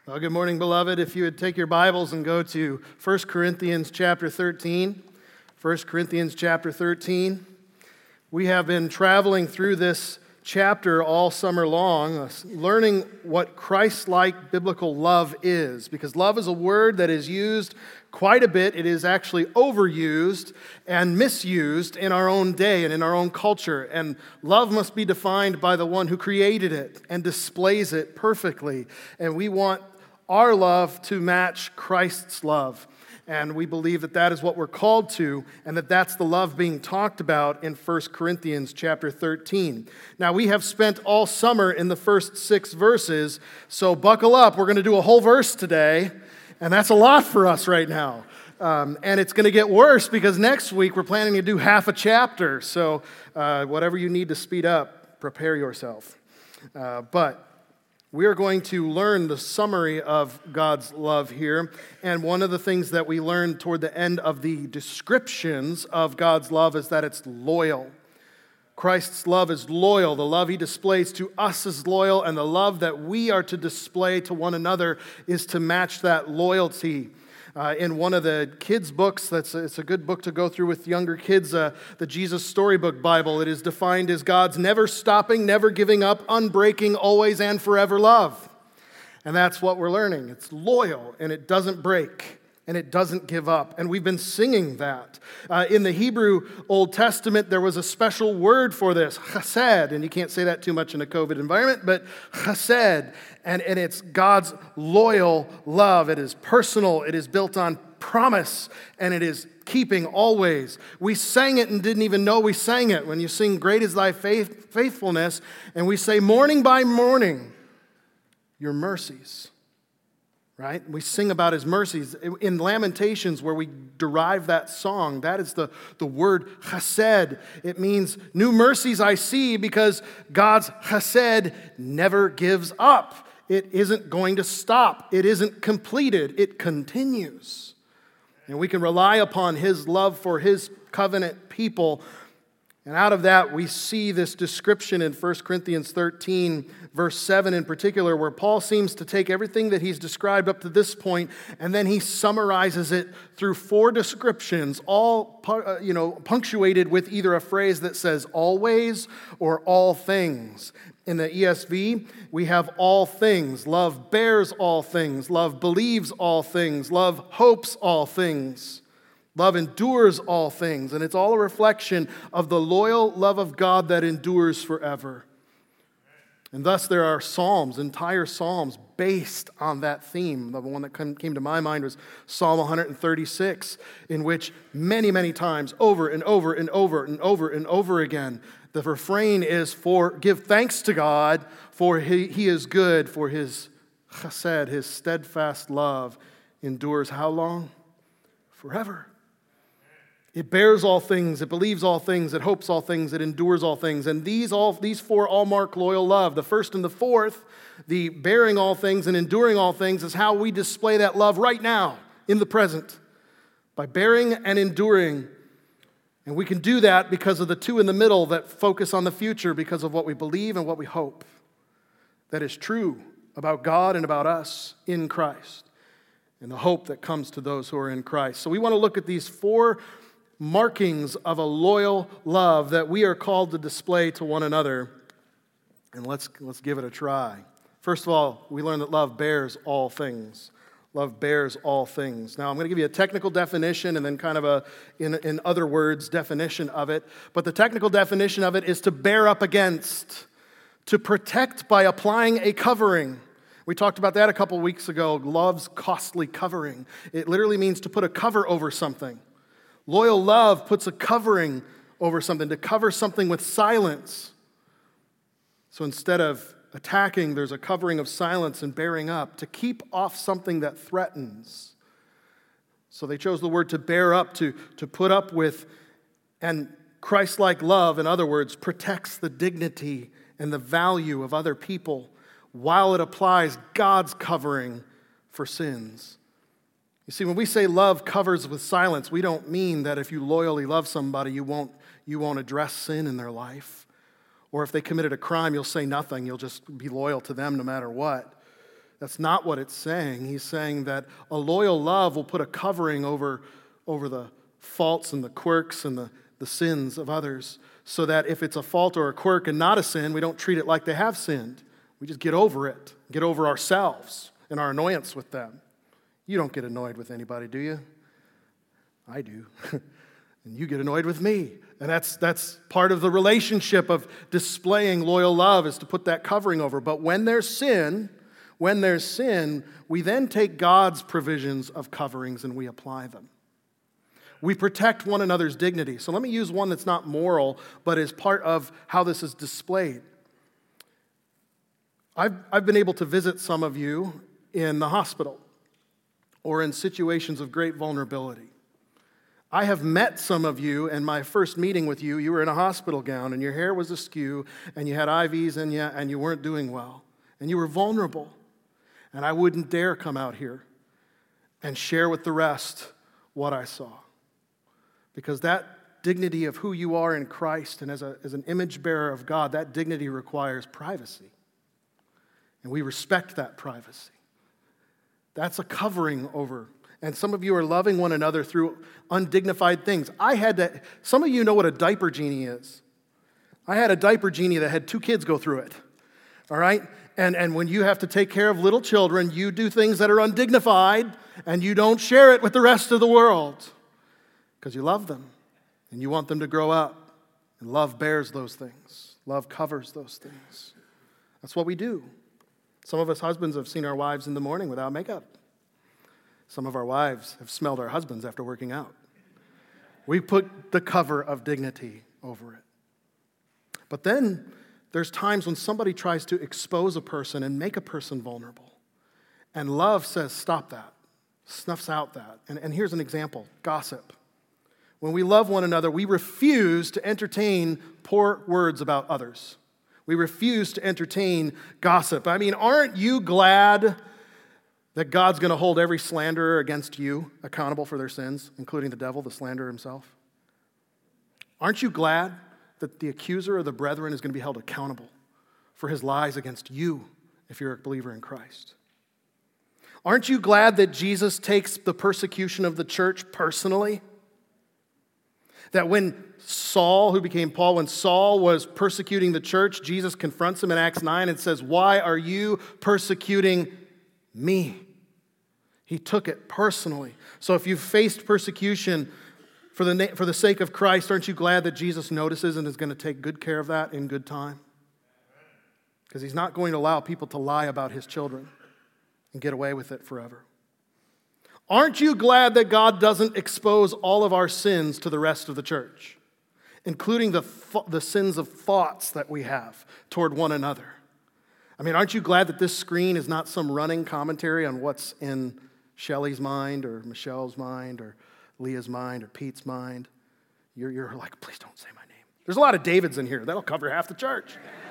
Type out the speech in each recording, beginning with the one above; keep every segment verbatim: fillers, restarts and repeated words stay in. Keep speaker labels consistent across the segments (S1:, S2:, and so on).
S1: Well, good morning, beloved. If you would take your Bibles and go to First Corinthians chapter thirteen. First Corinthians chapter thirteen. We have been traveling through this chapter all summer long, uh, learning what Christ-like biblical love is, because love is a word that is used quite a bit. It is actually overused and misused in our own day and in our own culture. And love must be defined by the one who created it and displays it perfectly. And we want our love to match Christ's love. And we believe that that is what we're called to, and that that's the love being talked about in First Corinthians chapter thirteen. Now, we have spent all summer in the first six verses, so buckle up. We're going to do a whole verse today, and that's a lot for us right now. Um, and it's going to get worse because next week we're planning to do half a chapter. So uh, whatever you need to speed up, prepare yourself. Uh, but we are going to learn the summary of God's love here. And one of the things that we learned toward the end of the descriptions of God's love is that it's loyal. Christ's love is loyal. The love he displays to us is loyal, and the love that we are to display to one another is to match that loyalty. Uh, in one of the kids' books, that's it's a good book to go through with younger kids, uh, the Jesus Storybook Bible, it is defined as God's never-stopping, never giving up, unbreaking, always and forever love. And that's what we're learning. It's loyal, and it doesn't break, and it doesn't give up. And we've been singing that. Uh, in the Hebrew Old Testament, there was a special word for this, chesed, and you can't say that too much in a COVID environment, but chesed. And, and it's God's loyal love. It is personal. It is built on promise. And it is keeping always. We sang it and didn't even know we sang it. When you sing, "Great is thy faith, faithfulness," and we say, "Morning by morning, your mercies." Right? We sing about his mercies. In Lamentations, where we derive that song, that is the, the word chesed. It means new mercies I see, because God's chesed never gives up. It isn't going to stop. It isn't completed. It continues. And we can rely upon his love for his covenant people. And out of that, we see this description in First Corinthians thirteen, verse seven in particular, where Paul seems to take everything that he's described up to this point, and then he summarizes it through four descriptions, all you know, punctuated with either a phrase that says always or all things. In the E S V, we have all things. Love bears all things. Love believes all things. Love hopes all things. Love endures all things, and it's all a reflection of the loyal love of God that endures forever. And thus there are psalms, entire psalms, based on that theme. The one that came to my mind was Psalm one thirty-six, in which many, many times, over and over and over and over and over again, the refrain is, for give thanks to God, for he, he is good, for his chesed, his steadfast love, endures how long? Forever. It bears all things, it believes all things, it hopes all things, it endures all things. And these all these four all mark loyal love. The first and the fourth, the bearing all things and enduring all things, is how we display that love right now, in the present, by bearing and enduring. And we can do that because of the two in the middle that focus on the future, because of what we believe and what we hope. That is true about God and about us in Christ, and the hope that comes to those who are in Christ. So we want to look at these four markings of a loyal love that we are called to display to one another. And let's, let's give it a try. First of all, we learn that love bears all things. Love bears all things. Now, I'm going to give you a technical definition and then kind of a, in, in other words, definition of it. But the technical definition of it is to bear up against, to protect by applying a covering. We talked about that a couple weeks ago, love's costly covering. It literally means to put a cover over something. Loyal love puts a covering over something, to cover something with silence. So instead of attacking, there's a covering of silence and bearing up, to keep off something that threatens. So they chose the word to bear up, to, to put up with, and Christ-like love, in other words, protects the dignity and the value of other people while it applies God's covering for sins. You see, when we say love covers with silence, we don't mean that if you loyally love somebody, you won't, you won't address sin in their life. Or if they committed a crime, you'll say nothing. You'll just be loyal to them no matter what. That's not what it's saying. He's saying that a loyal love will put a covering over, over the faults and the quirks and the, the sins of others, so that if it's a fault or a quirk and not a sin, we don't treat it like they have sinned. We just get over it, get over ourselves and our annoyance with them. You don't get annoyed with anybody, do you? I do. And you get annoyed with me. And that's that's part of the relationship of displaying loyal love, is to put that covering over. But when there's sin, when there's sin, we then take God's provisions of coverings and we apply them. We protect one another's dignity. So let me use one that's not moral, but is part of how this is displayed. I've, I've been able to visit some of you in the hospital or in situations of great vulnerability. I have met some of you, in my first meeting with you, you were in a hospital gown and your hair was askew and you had I Vs in you and you weren't doing well and you were vulnerable. And I wouldn't dare come out here and share with the rest what I saw. Because that dignity of who you are in Christ and as, a, as an image bearer of God, that dignity requires privacy. And we respect that privacy. That's a covering over. And some of you are loving one another through undignified things. I had to, some of you know what a diaper genie is. I had a diaper genie that had two kids go through it. All right? And, and when you have to take care of little children, you do things that are undignified and you don't share it with the rest of the world. Because you love them, and you want them to grow up. And love bears those things. Love covers those things. That's what we do. Some of us husbands have seen our wives in the morning without makeup. Some of our wives have smelled our husbands after working out. We put the cover of dignity over it. But then there's times when somebody tries to expose a person and make a person vulnerable. And love says, stop that. Snuffs out that. And, and here's an example, gossip. When we love one another, we refuse to entertain poor words about others. We refuse to entertain gossip. I mean, aren't you glad that God's going to hold every slanderer against you accountable for their sins, including the devil, the slanderer himself? Aren't you glad that the accuser of the brethren is going to be held accountable for his lies against you if you're a believer in Christ? Aren't you glad that Jesus takes the persecution of the church personally? That when Saul, who became Paul, when Saul was persecuting the church, Jesus confronts him in Acts nine and says, "Why are you persecuting me?" He took it personally. So if you've faced persecution for the, for the sake of Christ, aren't you glad that Jesus notices and is going to take good care of that in good time? Because he's not going to allow people to lie about his children and get away with it forever. Aren't you glad that God doesn't expose all of our sins to the rest of the church, including the, th- the sins of thoughts that we have toward one another? I mean, aren't you glad that this screen is not some running commentary on what's in Shelley's mind or Michelle's mind or Leah's mind or Pete's mind? You're, you're like, please don't say my name. There's a lot of Davids in here. That'll cover half the church.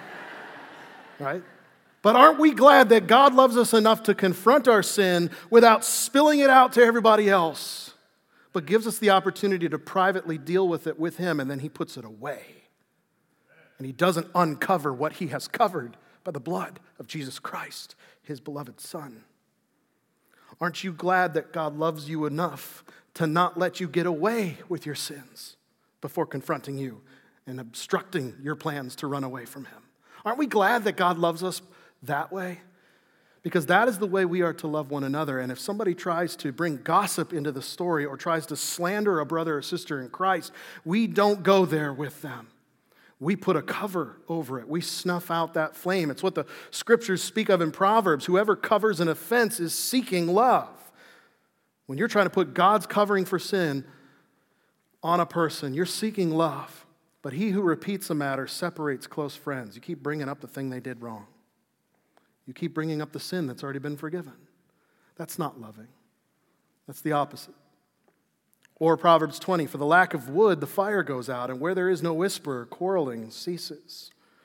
S1: Right? But aren't we glad that God loves us enough to confront our sin without spilling it out to everybody else, but gives us the opportunity to privately deal with it with him, and then he puts it away. And he doesn't uncover what he has covered by the blood of Jesus Christ, his beloved Son. Aren't you glad that God loves you enough to not let you get away with your sins before confronting you and obstructing your plans to run away from him? Aren't we glad that God loves us that way? Because that is the way we are to love one another. And if somebody tries to bring gossip into the story or tries to slander a brother or sister in Christ, we don't go there with them. We put a cover over it. We snuff out that flame. It's what the scriptures speak of in Proverbs. Whoever covers an offense is seeking love. When you're trying to put God's covering for sin on a person, you're seeking love. But he who repeats a matter separates close friends. You keep bringing up the thing they did wrong. You keep bringing up the sin that's already been forgiven. That's not loving. That's the opposite. Or Proverbs twenty, for the lack of wood, the fire goes out, and where there is no whisper, quarreling ceases.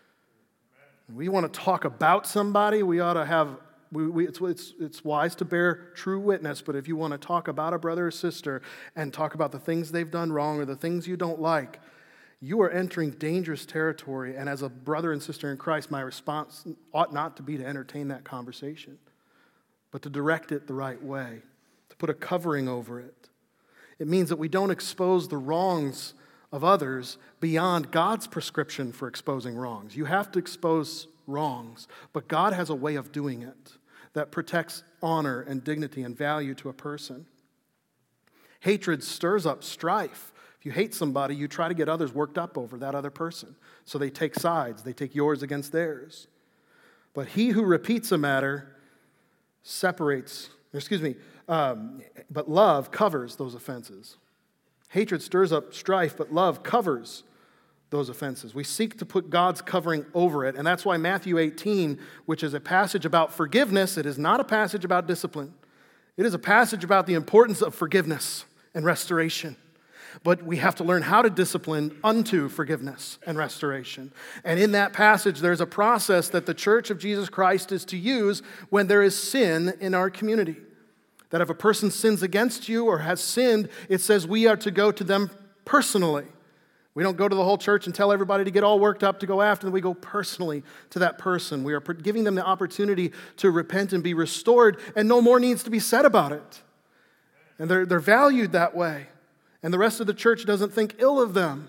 S1: We want to talk about somebody, we ought to have, we, we, it's, it's, it's wise to bear true witness, but if you want to talk about a brother or sister and talk about the things they've done wrong or the things you don't like, you are entering dangerous territory, and as a brother and sister in Christ, my response ought not to be to entertain that conversation. but to direct it the right way, to put a covering over it. It means that we don't expose the wrongs of others beyond God's prescription for exposing wrongs. You have to expose wrongs, but God has a way of doing it that protects honor and dignity and value to a person. Hatred stirs up strife. If you hate somebody, you try to get others worked up over that other person. So they take sides. They take yours against theirs. But he who repeats a matter separates, excuse me, um, but love covers those offenses. Hatred stirs up strife, but love covers those offenses. We seek to put God's covering over it, and that's why Matthew eighteen, which is a passage about forgiveness, it is not a passage about discipline. It is a passage about the importance of forgiveness and restoration. But we have to learn how to discipline unto forgiveness and restoration. And in that passage, there's a process that the Church of Jesus Christ is to use when there is sin in our community. That if a person sins against you or has sinned, it says we are to go to them personally. We don't go to the whole church and tell everybody to get all worked up to go after them. We go personally to that person. We are giving them the opportunity to repent and be restored, and no more needs to be said about it. And they're, they're valued that way. And the rest of the church doesn't think ill of them.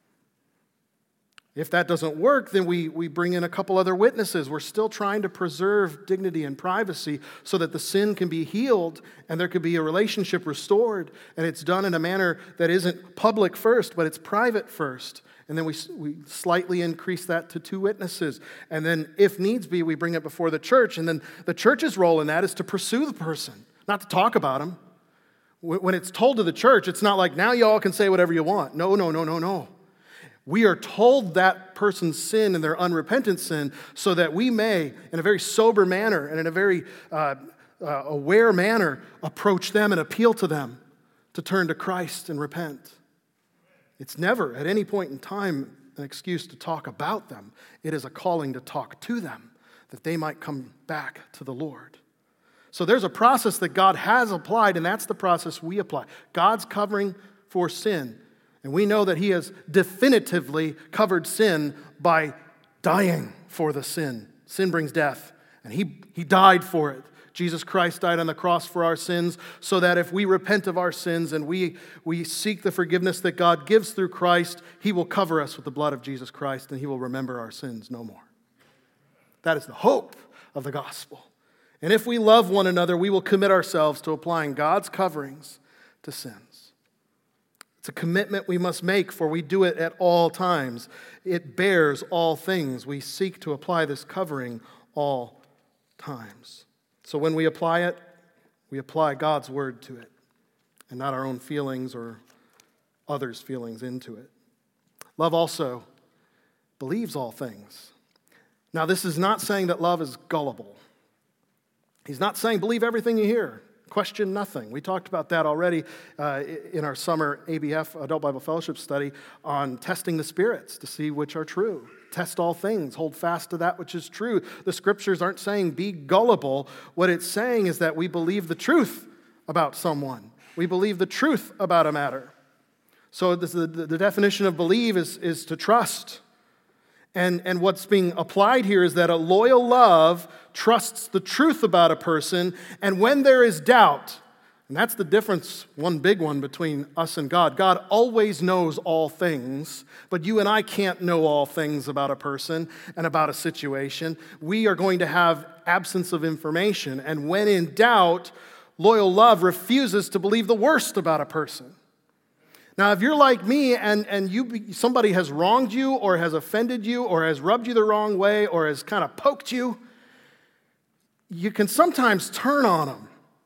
S1: If that doesn't work, then we, we bring in a couple other witnesses. We're still trying to preserve dignity and privacy so that the sin can be healed and there can be a relationship restored. And it's done in a manner that isn't public first, but it's private first. And then we, we slightly increase that to two witnesses. And then if needs be, we bring it before the church. And then the church's role in that is to pursue the person, not to talk about him. When it's told to the church, it's not like, now you all can say whatever you want. No, no, no, no, no. We are told that person's sin and their unrepentant sin so that we may, in a very sober manner and in a very uh, uh, aware manner, approach them and appeal to them to turn to Christ and repent. It's never, at any point in time, an excuse to talk about them. It is a calling to talk to them, that they might come back to the Lord. So there's a process that God has applied, and that's the process we apply. God's covering for sin. And we know that He has definitively covered sin by dying for the sin. Sin brings death, and He, he died for it. Jesus Christ died on the cross for our sins so that if we repent of our sins and we, we seek the forgiveness that God gives through Christ, He will cover us with the blood of Jesus Christ, and He will remember our sins no more. That is the hope of the gospel. And if we love one another, we will commit ourselves to applying God's coverings to sins. It's a commitment we must make, for we do it at all times. It bears all things. We seek to apply this covering all times. So when we apply it, we apply God's word to it, and not our own feelings or others' feelings into it. Love also believes all things. Now, this is not saying that love is gullible. He's not saying believe everything you hear, question nothing. We talked about that already uh, in our summer A B F, Adult Bible Fellowship study, on testing the spirits to see which are true. Test all things, hold fast to that which is true. The scriptures aren't saying be gullible. What it's saying is that we believe the truth about someone. We believe the truth about a matter. So this, the, the definition of believe is, is to trust. And, and what's being applied here is that a loyal love trusts the truth about a person, and when there is doubt, and that's the difference, one big one between us and God. God always knows all things, but you and I can't know all things about a person and about a situation. We are going to have absence of information, and when in doubt, loyal love refuses to believe the worst about a person. Now, if you're like me and, and you somebody has wronged you or has offended you or has rubbed you the wrong way or has kind of poked you, you can sometimes turn on them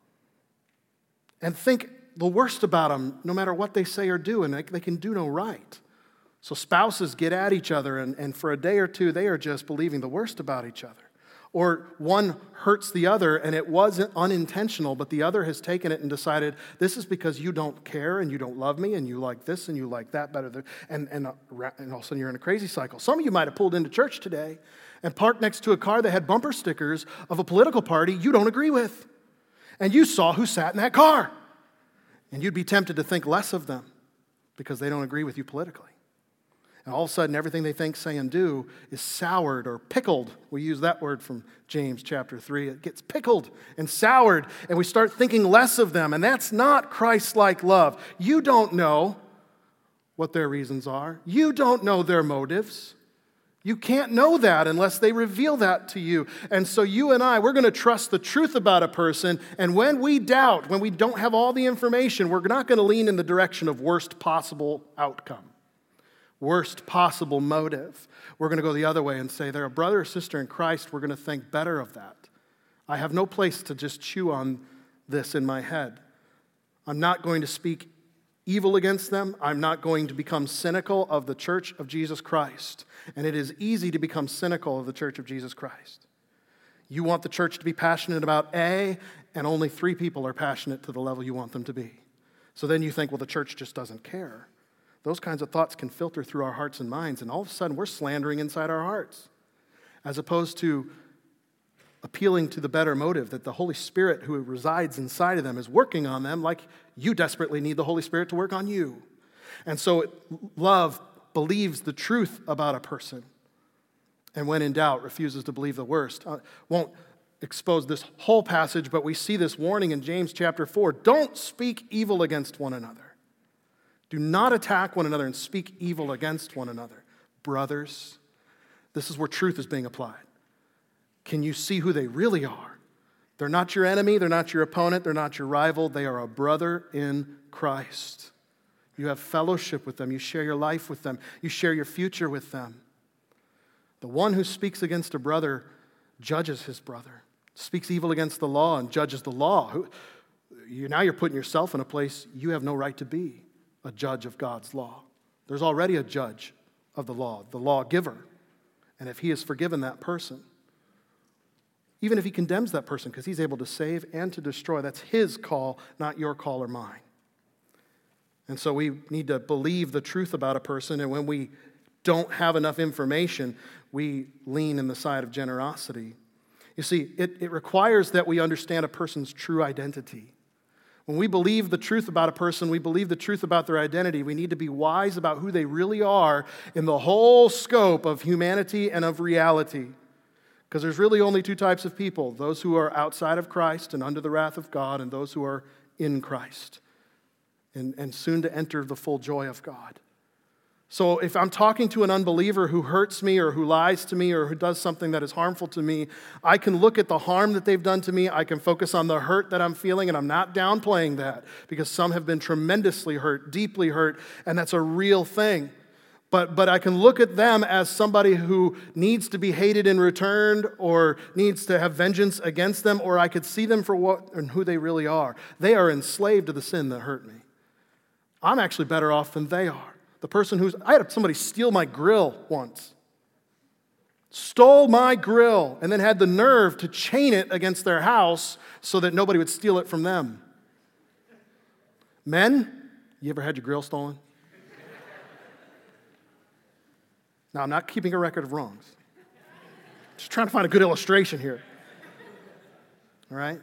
S1: and think the worst about them no matter what they say or do, and they, they can do no right. So spouses get at each other, and, and for a day or two, they are just believing the worst about each other. Or one hurts the other, and it wasn't unintentional, but the other has taken it and decided, this is because you don't care, and you don't love me, and you like this, and you like that better than, and, and, and all of a sudden you're in a crazy cycle. Some of you might have pulled into church today and parked next to a car that had bumper stickers of a political party you don't agree with. And you saw who sat in that car. And you'd be tempted to think less of them because they don't agree with you politically. And all of a sudden, everything they think, say, and do is soured or pickled. We use that word from James chapter three. It gets pickled and soured, and we start thinking less of them. And that's not Christ-like love. You don't know what their reasons are. You don't know their motives. You can't know that unless they reveal that to you. And so you and I, we're going to trust the truth about a person. And when we doubt, when we don't have all the information, we're not going to lean in the direction of worst possible outcome, worst possible motive. We're going to go the other way and say, they're a brother or sister in Christ. We're going to think better of that. I have no place to just chew on this in my head. I'm not going to speak evil against them. I'm not going to become cynical of the church of Jesus Christ. And it is easy to become cynical of the church of Jesus Christ. You want the church to be passionate about A, and only three people are passionate to the level you want them to be. So then you think, well, the church just doesn't care. Those kinds of thoughts can filter through our hearts and minds, and all of a sudden we're slandering inside our hearts, as opposed to appealing to the better motive that the Holy Spirit who resides inside of them is working on them like you desperately need the Holy Spirit to work on you. And so love believes the truth about a person, and when in doubt, refuses to believe the worst. I won't expose this whole passage, but we see this warning in James chapter four. Don't speak evil against one another. Do not attack one another and speak evil against one another. Brothers, this is where truth is being applied. Can you see who they really are? They're not your enemy. They're not your opponent. They're not your rival. They are a brother in Christ. You have fellowship with them. You share your life with them. You share your future with them. The one who speaks against a brother judges his brother, speaks evil against the law and judges the law. You, now you're putting yourself in a place you have no right to be, a judge of God's law. There's already a judge of the law, the lawgiver. And if he has forgiven that person, even if he condemns that person, because he's able to save and to destroy, that's his call, not your call or mine. And so we need to believe the truth about a person, and when we don't have enough information, we lean in the side of generosity. You see, it, it requires that we understand a person's true identity. When we believe the truth about a person, we believe the truth about their identity. We need to be wise about who they really are in the whole scope of humanity and of reality. Because there's really only two types of people, those who are outside of Christ and under the wrath of God, and those who are in Christ and, and soon to enter the full joy of God. So if I'm talking to an unbeliever who hurts me or who lies to me or who does something that is harmful to me, I can look at the harm that they've done to me. I can focus on the hurt that I'm feeling, and I'm not downplaying that, because some have been tremendously hurt, deeply hurt, and that's a real thing. But, but I can look at them as somebody who needs to be hated and returned or needs to have vengeance against them, or I could see them for what and who they really are. They are enslaved to the sin that hurt me. I'm actually better off than they are. The person who's, I had somebody steal my grill once. Stole my grill and then had the nerve to chain it against their house so that nobody would steal it from them. Men, you ever had your grill stolen? Now, I'm not keeping a record of wrongs. Just trying to find a good illustration here. All right?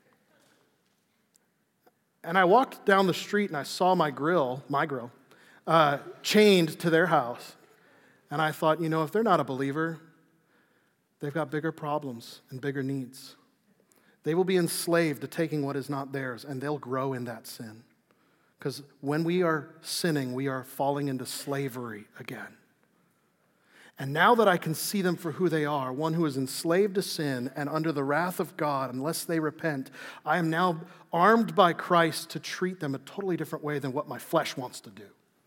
S1: And I walked down the street and I saw my grill, my grill, uh, chained to their house. And I thought, you know, if they're not a believer, they've got bigger problems and bigger needs. They will be enslaved to taking what is not theirs, and they'll grow in that sin. Because when we are sinning, we are falling into slavery again. And now that I can see them for who they are, one who is enslaved to sin and under the wrath of God unless they repent, I am now armed by Christ to treat them a totally different way than what my flesh wants to do.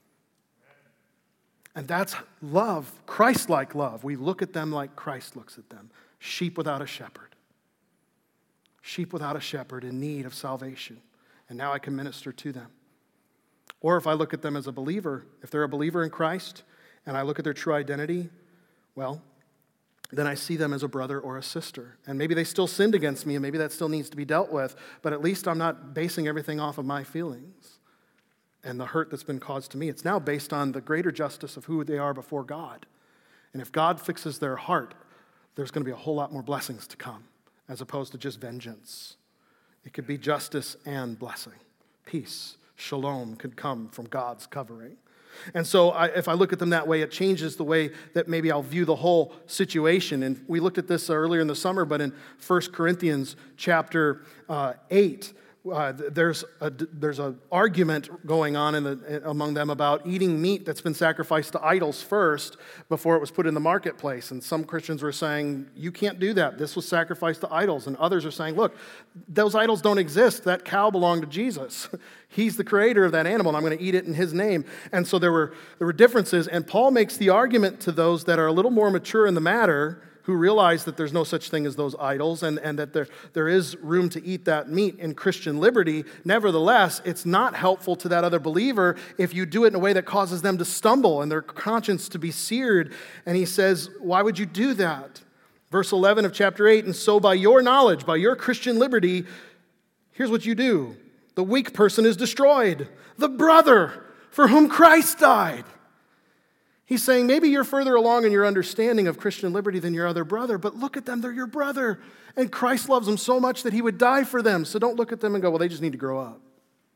S1: And that's love, Christ-like love. We look at them like Christ looks at them. Sheep without a shepherd. Sheep without a shepherd in need of salvation. And now I can minister to them. Or if I look at them as a believer, if they're a believer in Christ, and I look at their true identity, well, then I see them as a brother or a sister. And maybe they still sinned against me, and maybe that still needs to be dealt with, but at least I'm not basing everything off of my feelings and the hurt that's been caused to me. It's now based on the greater justice of who they are before God. And if God fixes their heart, there's going to be a whole lot more blessings to come, as opposed to just vengeance. It could be justice and blessing. Peace, shalom, could come from God's covering. And so I, if I look at them that way, it changes the way that maybe I'll view the whole situation. And we looked at this earlier in the summer, but in First Corinthians chapter uh, eight, Uh, there's a there's an argument going on in the, among them about eating meat that's been sacrificed to idols first before it was put in the marketplace. And some Christians were saying, you can't do that. This was sacrificed to idols. And others are saying, look, those idols don't exist. That cow belonged to Jesus. He's the creator of that animal, and I'm going to eat it in his name. And so there were there were differences. And Paul makes the argument to those that are a little more mature in the matter, who realize that there's no such thing as those idols and, and that there, there is room to eat that meat in Christian liberty. Nevertheless, it's not helpful to that other believer if you do it in a way that causes them to stumble and their conscience to be seared. And he says, why would you do that? Verse eleven of chapter eight, and so by your knowledge, by your Christian liberty, here's what you do. The weak person is destroyed, the brother for whom Christ died. He's saying maybe you're further along in your understanding of Christian liberty than your other brother, but look at them, they're your brother. And Christ loves them so much that he would die for them. So don't look at them and go, well, they just need to grow up.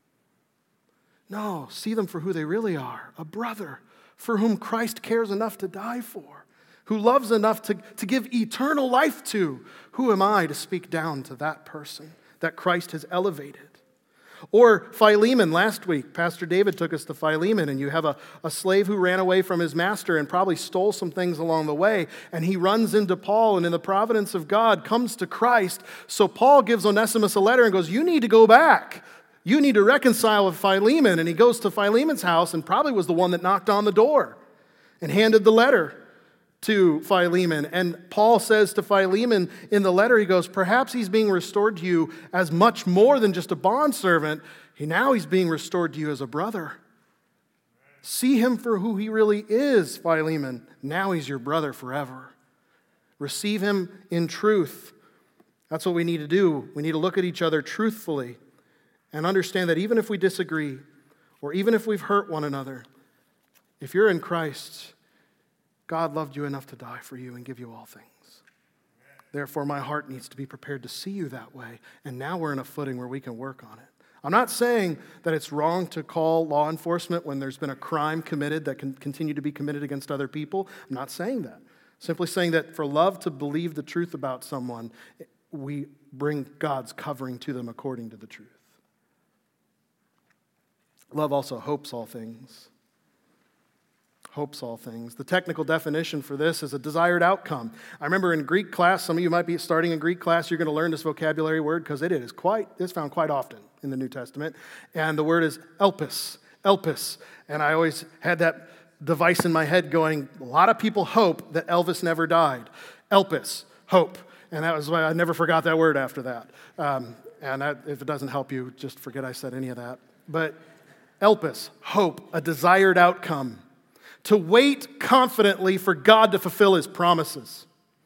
S1: No, see them for who they really are, a brother for whom Christ cares enough to die for, who loves enough to, to give eternal life to. Who am I to speak down to that person that Christ has elevated? Or Philemon, last week, Pastor David took us to Philemon, and you have a, a slave who ran away from his master and probably stole some things along the way, and he runs into Paul, and in the providence of God comes to Christ. So Paul gives Onesimus a letter and goes, you need to go back. You need to reconcile with Philemon. And he goes to Philemon's house and probably was the one that knocked on the door and handed the letter to Philemon. And Paul says to Philemon in the letter, he goes, perhaps he's being restored to you as much more than just a bondservant. He, now he's being restored to you as a brother. See him for who he really is, Philemon. Now he's your brother forever. Receive him in truth. That's what we need to do. We need to look at each other truthfully and understand that even if we disagree or even if we've hurt one another, if you're in Christ, God loved you enough to die for you and give you all things. Therefore, my heart needs to be prepared to see you that way. And now we're in a footing where we can work on it. I'm not saying that it's wrong to call law enforcement when there's been a crime committed that can continue to be committed against other people. I'm not saying that. Simply saying that for love to believe the truth about someone, we bring God's covering to them according to the truth. Love also hopes all things. Hopes all things. The technical definition for this is a desired outcome. I remember in Greek class, some of you might be starting in Greek class, you're going to learn this vocabulary word because it is quite, it's found quite often in the New Testament. And the word is elpis, elpis. And I always had that device in my head going, a lot of people hope that Elvis never died. Elpis, hope. And that was why I never forgot that word after that. Um, and that, if it doesn't help you, just forget I said any of that. But elpis, hope, a desired outcome. To wait confidently for God to fulfill his promises.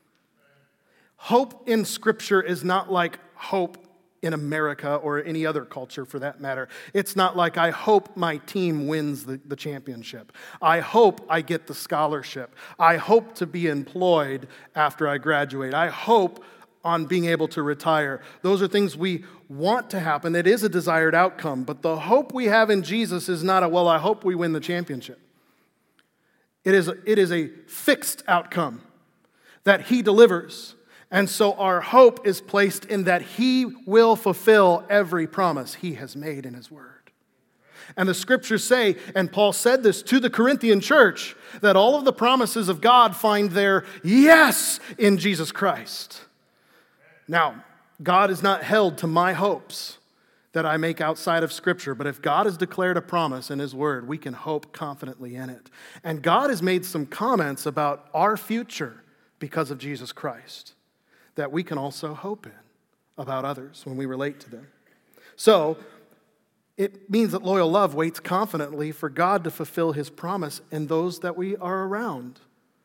S1: Hope in Scripture is not like hope in America or any other culture for that matter. It's not like I hope my team wins the, the championship. I hope I get the scholarship. I hope to be employed after I graduate. I hope on being able to retire. Those are things we want to happen. It is a desired outcome. But the hope we have in Jesus is not a, well, I hope we win the championship. It is, it is a fixed outcome that he delivers. And so our hope is placed in that he will fulfill every promise he has made in his word. And the scriptures say, and Paul said this to the Corinthian church, that all of the promises of God find their yes in Jesus Christ. Now, God is not held to my hopes that I make outside of Scripture. But if God has declared a promise in his word, we can hope confidently in it. And God has made some comments about our future because of Jesus Christ that we can also hope in about others when we relate to them. So it means that loyal love waits confidently for God to fulfill his promise in those that we are around.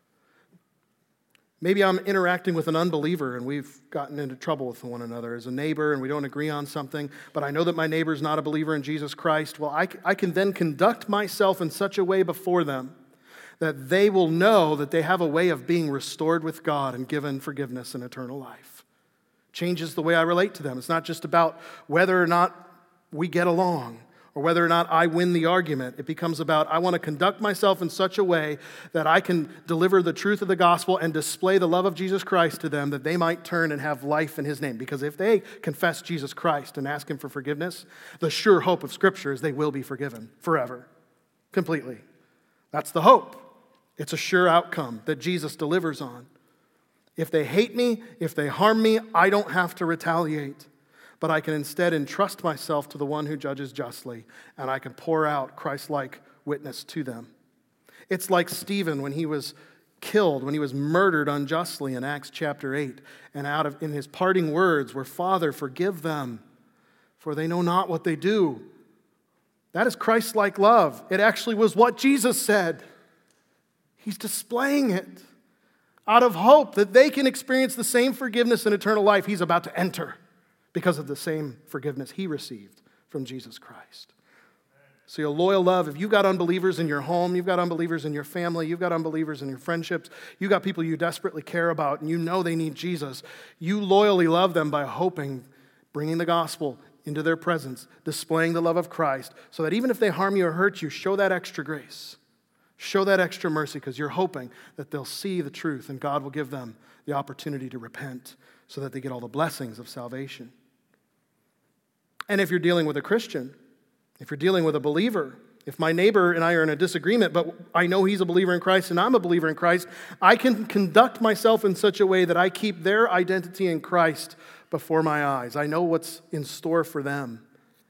S1: Maybe I'm interacting with an unbeliever and we've gotten into trouble with one another as a neighbor and we don't agree on something, but I know that my neighbor is not a believer in Jesus Christ. Well, I, I can then conduct myself in such a way before them that they will know that they have a way of being restored with God and given forgiveness and eternal life. Changes the way I relate to them. It's not just about whether or not we get along or whether or not I win the argument. It becomes about, I want to conduct myself in such a way that I can deliver the truth of the gospel and display the love of Jesus Christ to them, that they might turn and have life in his name. Because if they confess Jesus Christ and ask him for forgiveness, the sure hope of Scripture is they will be forgiven forever, completely. That's the hope. It's a sure outcome that Jesus delivers on. If they hate me, if they harm me, I don't have to retaliate. But I can instead entrust myself to the one who judges justly, and I can pour out Christ-like witness to them. It's like Stephen when he was killed, when he was murdered unjustly in Acts chapter eight, and out of in his parting words were, "Father, forgive them, for they know not what they do." That is Christ-like love. It actually was what Jesus said. He's displaying it out of hope that they can experience the same forgiveness and eternal life he's about to enter, because of the same forgiveness he received from Jesus Christ. So your loyal love, if you've got unbelievers in your home, you've got unbelievers in your family, you've got unbelievers in your friendships, you've got people you desperately care about and you know they need Jesus, you loyally love them by hoping, bringing the gospel into their presence, displaying the love of Christ, so that even if they harm you or hurt you, show that extra grace. Show that extra mercy, because you're hoping that they'll see the truth and God will give them the opportunity to repent so that they get all the blessings of salvation. And if you're dealing with a Christian, if you're dealing with a believer, if my neighbor and I are in a disagreement, but I know he's a believer in Christ and I'm a believer in Christ, I can conduct myself in such a way that I keep their identity in Christ before my eyes. I know what's in store for them.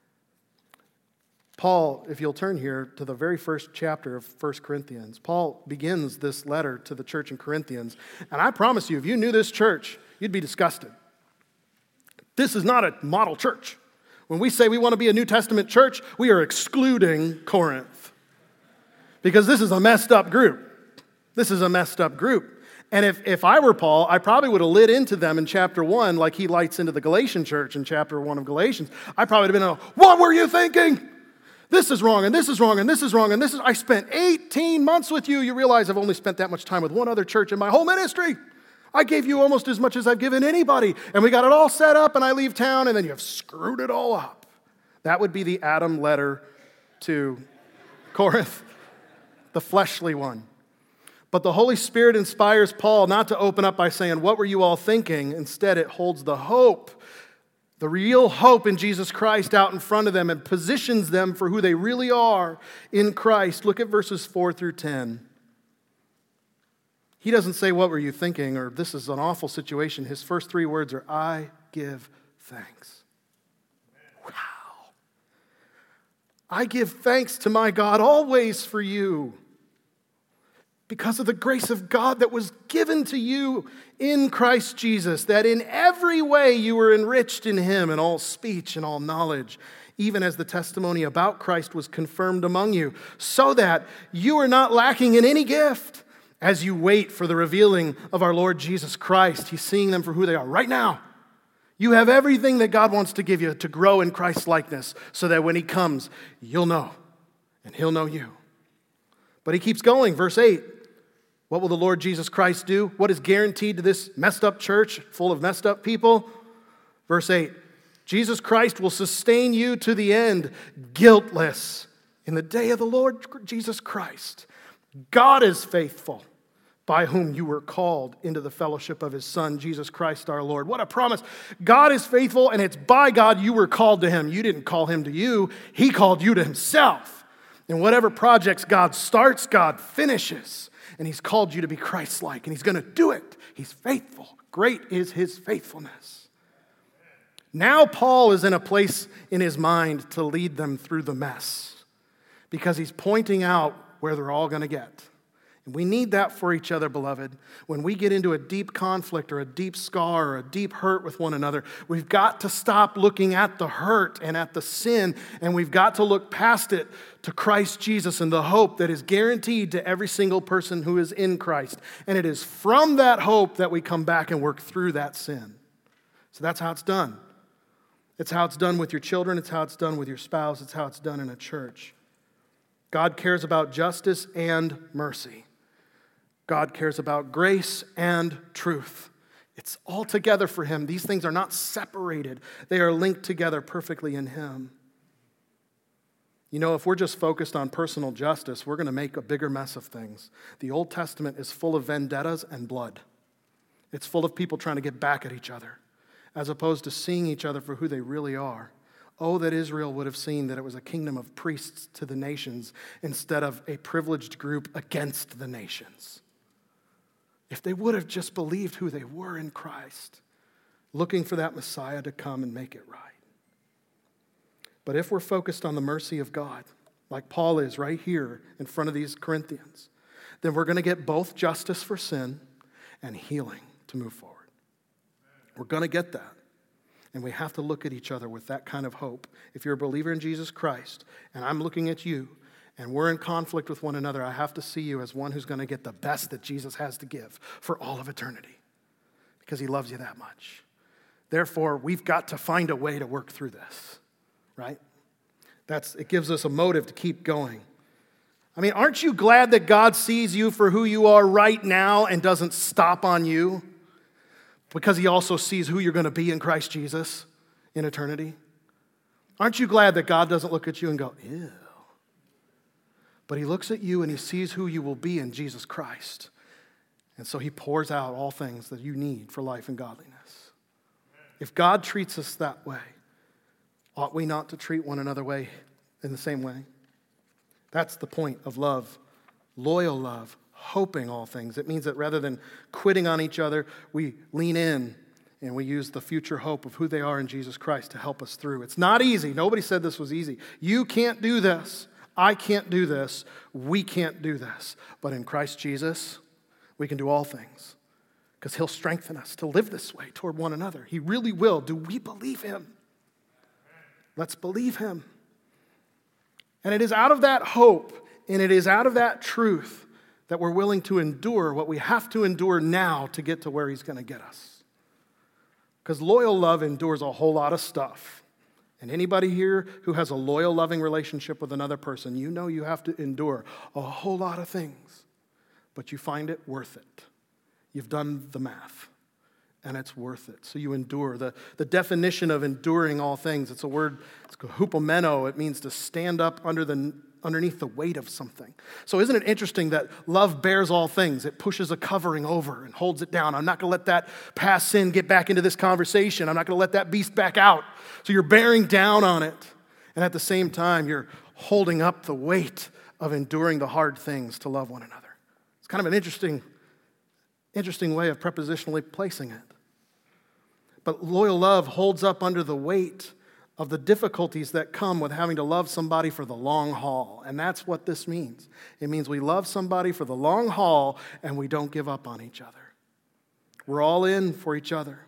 S1: Paul, if you'll turn here to the very first chapter of First Corinthians, Paul begins this letter to the church in Corinthians. And I promise you, if you knew this church, you'd be disgusted. This is not a model church. When we say we want to be a New Testament church, we are excluding Corinth. Because this is a messed up group. This is a messed up group. And if, if I were Paul, I probably would have lit into them in chapter one like he lights into the Galatian church in chapter one of Galatians. I probably would have been, what were you thinking? This is wrong, and this is wrong, and this is wrong, and this is, I spent eighteen months with you. You realize I've only spent that much time with one other church in my whole ministry. I gave you almost as much as I've given anybody, and we got it all set up, and I leave town, and then you have screwed it all up. That would be the Adam letter to Corinth, the fleshly one. But the Holy Spirit inspires Paul not to open up by saying, what were you all thinking? Instead, it holds the hope, the real hope in Jesus Christ out in front of them and positions them for who they really are in Christ. Look at verses four through ten. He doesn't say, what were you thinking? Or this is an awful situation. His first three words are, I give thanks. Wow. I give thanks to my God always for you, because of the grace of God that was given to you in Christ Jesus, that in every way you were enriched in him in all speech and all knowledge, even as the testimony about Christ was confirmed among you, so that you are not lacking in any gift as you wait for the revealing of our Lord Jesus Christ. He's seeing them for who they are right now. You have everything that God wants to give you to grow in Christ's likeness, so that when he comes, you'll know, and he'll know you. But he keeps going, verse eight. What will the Lord Jesus Christ do? What is guaranteed to this messed up church full of messed up people? Verse eight, Jesus Christ will sustain you to the end, guiltless, in the day of the Lord Jesus Christ. God is faithful, by whom you were called into the fellowship of his Son, Jesus Christ our Lord. What a promise. God is faithful, and it's by God you were called to him. You didn't call him to you. He called you to himself. And whatever projects God starts, God finishes. And he's called you to be Christ-like, and he's going to do it. He's faithful. Great is his faithfulness. Now Paul is in a place in his mind to lead them through the mess, because he's pointing out where they're all going to get. And we need that for each other, beloved. When we get into a deep conflict or a deep scar or a deep hurt with one another, we've got to stop looking at the hurt and at the sin, and we've got to look past it to Christ Jesus and the hope that is guaranteed to every single person who is in Christ. And it is from that hope that we come back and work through that sin. So that's how it's done. It's how it's done with your children. It's how it's done with your spouse. It's how it's done in a church. God cares about justice and mercy. God cares about grace and truth. It's all together for him. These things are not separated. They are linked together perfectly in him. You know, if we're just focused on personal justice, we're going to make a bigger mess of things. The Old Testament is full of vendettas and blood. It's full of people trying to get back at each other, as opposed to seeing each other for who they really are. Oh, that Israel would have seen that it was a kingdom of priests to the nations instead of a privileged group against the nations. If they would have just believed who they were in Christ, looking for that Messiah to come and make it right. But if we're focused on the mercy of God, like Paul is right here in front of these Corinthians, then we're going to get both justice for sin and healing to move forward. We're going to get that. And we have to look at each other with that kind of hope. If you're a believer in Jesus Christ, and I'm looking at you, and we're in conflict with one another, I have to see you as one who's going to get the best that Jesus has to give for all of eternity, because he loves you that much. Therefore, we've got to find a way to work through this, right? That's, it gives us a motive to keep going. I mean, aren't you glad that God sees you for who you are right now and doesn't stop on you? Because he also sees who you're going to be in Christ Jesus in eternity. Aren't you glad that God doesn't look at you and go, ew? But he looks at you and he sees who you will be in Jesus Christ. And so he pours out all things that you need for life and godliness. If God treats us that way, ought we not to treat one another way in the same way? That's the point of love, loyal love, hoping all things. It means that rather than quitting on each other, we lean in and we use the future hope of who they are in Jesus Christ to help us through. It's not easy. Nobody said this was easy. You can't do this. I can't do this. We can't do this. But in Christ Jesus, we can do all things because he'll strengthen us to live this way toward one another. He really will. Do we believe him? Let's believe him. And it is out of that hope and it is out of that truth that we're willing to endure what we have to endure now to get to where he's going to get us. Because loyal love endures a whole lot of stuff. And anybody here who has a loyal, loving relationship with another person, you know you have to endure a whole lot of things. But you find it worth it. You've done the math. And it's worth it. So you endure. The, the definition of enduring all things, it's a word, it's called hupomeno. It means to stand up under the underneath the weight of something. So isn't it interesting that love bears all things? It pushes a covering over and holds it down. I'm not going to let that past sin get back into this conversation. I'm not going to let that beast back out. So you're bearing down on it. And at the same time, you're holding up the weight of enduring the hard things to love one another. It's kind of an interesting, interesting way of prepositionally placing it. But loyal love holds up under the weight of the difficulties that come with having to love somebody for the long haul. And that's what this means. It means we love somebody for the long haul and we don't give up on each other. We're all in for each other.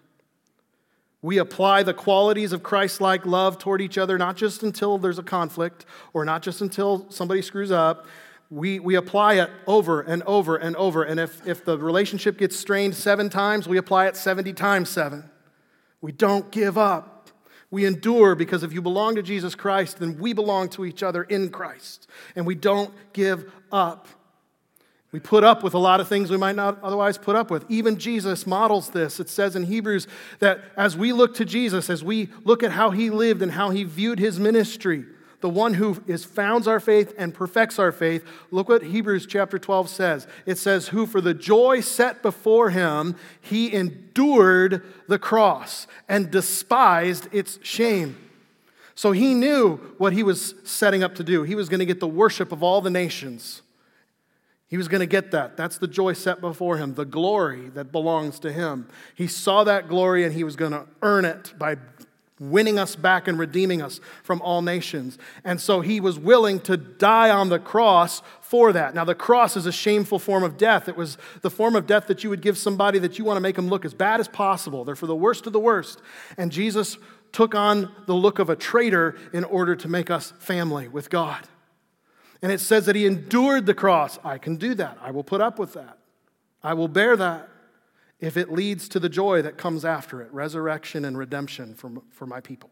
S1: We apply the qualities of Christ-like love toward each other, not just until there's a conflict or not just until somebody screws up. We, we apply it over and over and over. And if, if the relationship gets strained seven times, we apply it seventy times seven. We don't give up. We endure because if you belong to Jesus Christ, then we belong to each other in Christ. And we don't give up. We put up with a lot of things we might not otherwise put up with. Even Jesus models this. It says in Hebrews that as we look to Jesus, as we look at how he lived and how he viewed his ministry, the one who is founds our faith and perfects our faith, look what Hebrews chapter twelve says. It says, who for the joy set before him, he endured the cross and despised its shame. So he knew what he was setting up to do. He was going to get the worship of all the nations. He was going to get that. That's the joy set before him, the glory that belongs to him. He saw that glory and he was going to earn it by winning us back and redeeming us from all nations. And so he was willing to die on the cross for that. Now, the cross is a shameful form of death. It was the form of death that you would give somebody that you want to make them look as bad as possible. They're for the worst of the worst. And Jesus took on the look of a traitor in order to make us family with God. And it says that he endured the cross. I can do that. I will put up with that. I will bear that. If it leads to the joy that comes after it, resurrection and redemption for, for my people.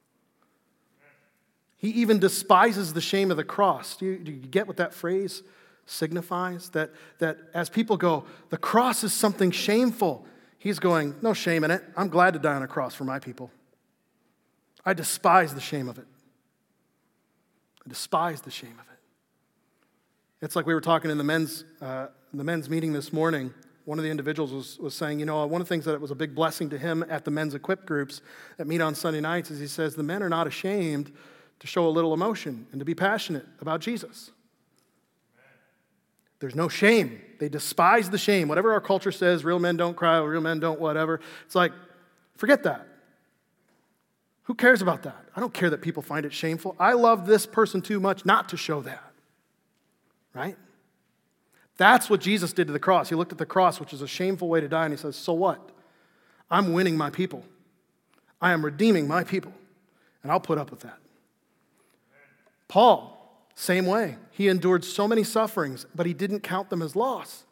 S1: He even despises the shame of the cross. Do you, do you get what that phrase signifies? That, that as people go, the cross is something shameful. He's going, no shame in it. I'm glad to die on a cross for my people. I despise the shame of it. I despise the shame of it. It's like we were talking in the men's uh, the men's meeting this morning. One of the individuals was, was saying, you know, one of the things that was a big blessing to him at the men's equip groups that meet on Sunday nights is he says the men are not ashamed to show a little emotion and to be passionate about Jesus. There's no shame. They despise the shame. Whatever our culture says, real men don't cry, real men don't whatever. It's like, forget that. Who cares about that? I don't care that people find it shameful. I love this person too much not to show that. Right? That's what Jesus did to the cross. He looked at the cross, which is a shameful way to die, and he says, so what? I'm winning my people. I am redeeming my people, and I'll put up with that. Paul, same way. He endured so many sufferings, but he didn't count them as loss.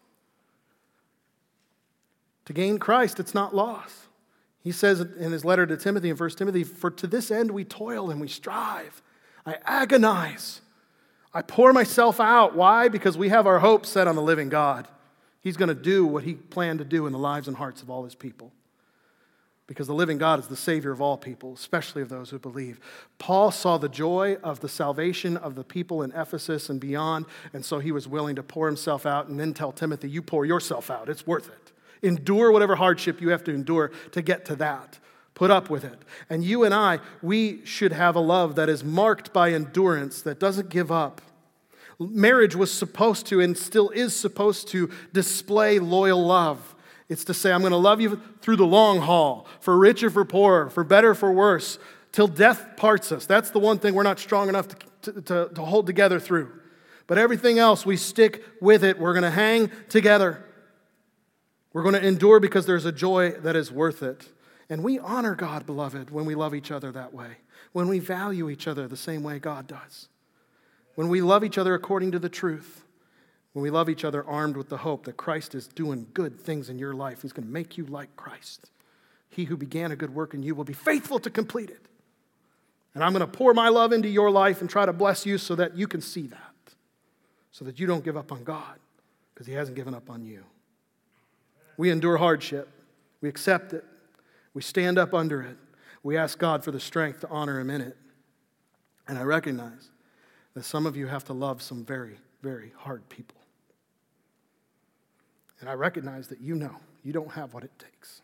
S1: To gain Christ, it's not loss. He says in his letter to Timothy in First Timothy, for to this end we toil and we strive. I agonize. I pour myself out. Why? Because we have our hope set on the living God. He's going to do what he planned to do in the lives and hearts of all his people. Because the living God is the Savior of all people, especially of those who believe. Paul saw the joy of the salvation of the people in Ephesus and beyond, and so he was willing to pour himself out and then tell Timothy, you pour yourself out. It's worth it. Endure whatever hardship you have to endure to get to that. Put up with it. And you and I, we should have a love that is marked by endurance, that doesn't give up. Marriage was supposed to and still is supposed to display loyal love. It's to say, I'm going to love you through the long haul, for rich or for poor, for better or for worse, till death parts us. That's the one thing we're not strong enough to, to, to, to hold together through. But everything else, we stick with it. We're going to hang together. We're going to endure because there's a joy that is worth it. And we honor God, beloved, when we love each other that way. When we value each other the same way God does. When we love each other according to the truth. When we love each other armed with the hope that Christ is doing good things in your life. He's going to make you like Christ. He who began a good work in you will be faithful to complete it. And I'm going to pour my love into your life and try to bless you so that you can see that. So that you don't give up on God because he hasn't given up on you. We endure hardship. We accept it. We stand up under it. We ask God for the strength to honor him in it. And I recognize that some of you have to love some very, very hard people. And I recognize that you know you don't have what it takes.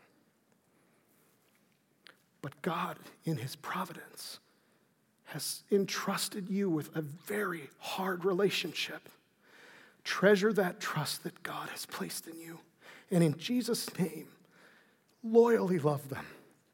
S1: But God, in his providence, has entrusted you with a very hard relationship. Treasure that trust that God has placed in you. And in Jesus' name, loyally love them.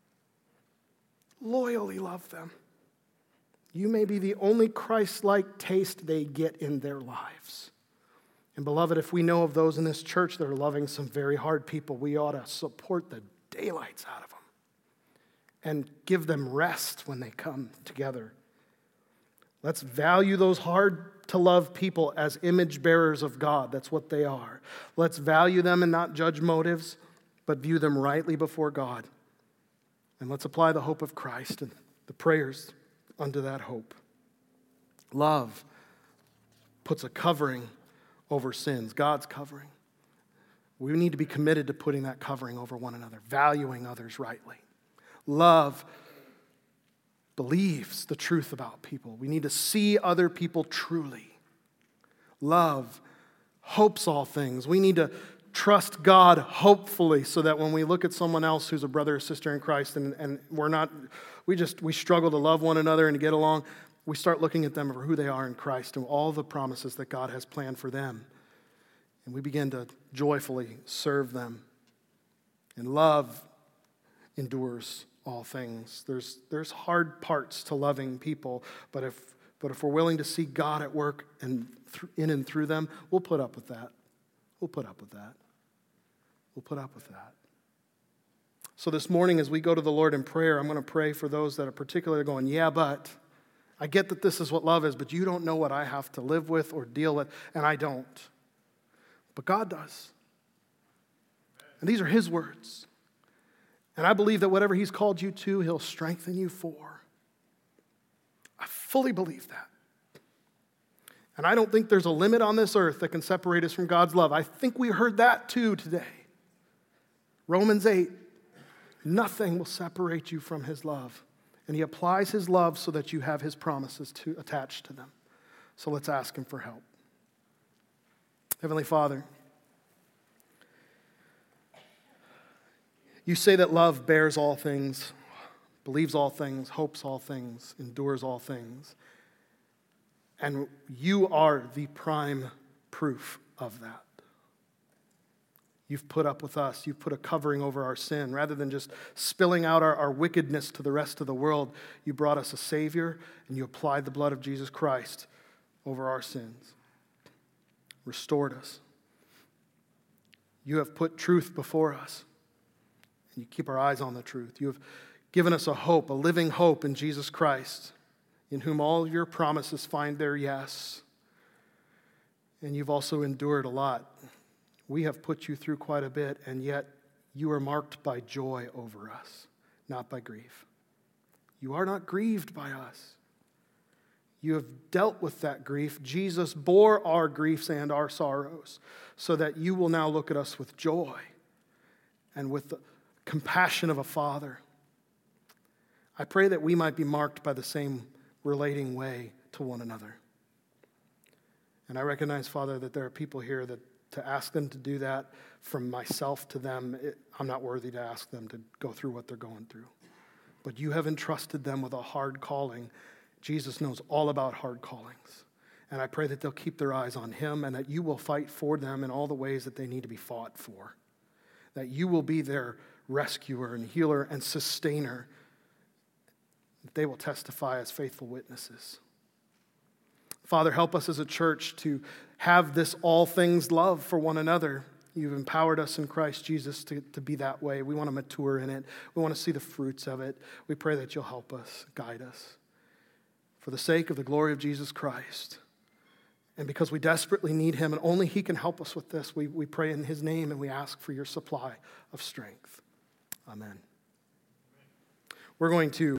S1: Loyally love them. You may be the only Christ-like taste they get in their lives. And beloved, if we know of those in this church that are loving some very hard people, we ought to support the daylights out of them and give them rest when they come together. Let's value those hard-to-love people as image bearers of God. That's what they are. Let's value them and not judge motives, but view them rightly before God. And let's apply the hope of Christ and the prayers unto that hope. Love puts a covering over sins, God's covering. We need to be committed to putting that covering over one another, valuing others rightly. Love believes the truth about people. We need to see other people truly. Love hopes all things. We need to trust God hopefully so that when we look at someone else who's a brother or sister in Christ and, and we're not, we just, we struggle to love one another and to get along, we start looking at them for who they are in Christ and all the promises that God has planned for them. And we begin to joyfully serve them. And love endures all things. There's, there's hard parts to loving people, but if, but if we're willing to see God at work and th- in and through them, we'll put up with that. We'll put up with that. We'll put up with that. So this morning as we go to the Lord in prayer, I'm going to pray for those that are particularly going, yeah, but I get that this is what love is, but you don't know what I have to live with or deal with, and I don't. But God does. And these are his words. And I believe that whatever he's called you to, he'll strengthen you for. I fully believe that. And I don't think there's a limit on this earth that can separate us from God's love. I think we heard that too today. Romans eight, nothing will separate you from his love. And he applies his love so that you have his promises to attach to them. So let's ask him for help. Heavenly Father, you say that love bears all things, believes all things, hopes all things, endures all things. And you are the prime proof of that. You've put up with us. You've put a covering over our sin. Rather than just spilling out our, our wickedness to the rest of the world, you brought us a Savior, and you applied the blood of Jesus Christ over our sins. Restored us. You have put truth before us, and you keep our eyes on the truth. You have given us a hope, a living hope in Jesus Christ, in whom all your promises find their yes. And you've also endured a lot. We have put you through quite a bit, and yet you are marked by joy over us, not by grief. You are not grieved by us. You have dealt with that grief. Jesus bore our griefs and our sorrows so that you will now look at us with joy and with the compassion of a father. I pray that we might be marked by the same relating way to one another. And I recognize, Father, that there are people here that to ask them to do that from myself to them, it, I'm not worthy to ask them to go through what they're going through. But you have entrusted them with a hard calling. Jesus knows all about hard callings. And I pray that they'll keep their eyes on him and that you will fight for them in all the ways that they need to be fought for. That you will be their rescuer and healer and sustainer. That they will testify as faithful witnesses. Father, help us as a church to have this all things love for one another. You've empowered us in Christ Jesus to, to be that way. We want to mature in it. We want to see the fruits of it. We pray that you'll help us, guide us. For the sake of the glory of Jesus Christ, and because we desperately need him, and only he can help us with this, we, we pray in his name and we ask for your supply of strength. Amen. We're going to